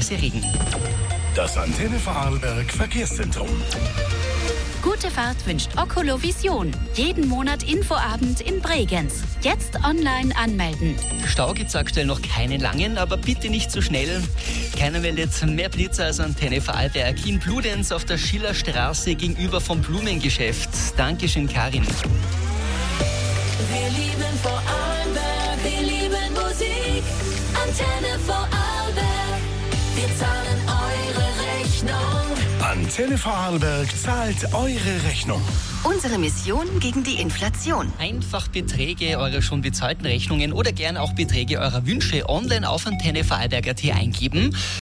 bzw. Regen. Das Antenne Vorarlberg Verkehrszentrum. Gute Fahrt wünscht Okolovision. Jeden Monat Infoabend in Bregenz. Jetzt online anmelden. Stau gibt's aktuell noch keinen langen, aber bitte nicht zu schnell. Keiner meldet mehr Blitzer als Antenne Vorarlberg in Bludenz auf der Schillerstraße gegenüber vom Blumengeschäft. Dankeschön, Karin. Wir lieben Vorarlberg, wir lieben Musik. Antenne Vorarlberg, wir zahlen eure Rechnung. Antenne Vorarlberg zahlt eure Rechnung. Unsere Mission gegen die Inflation. Einfach Beträge eurer schon bezahlten Rechnungen oder gern auch Beträge eurer Wünsche online auf Antenne Vorarlberg.at eingeben.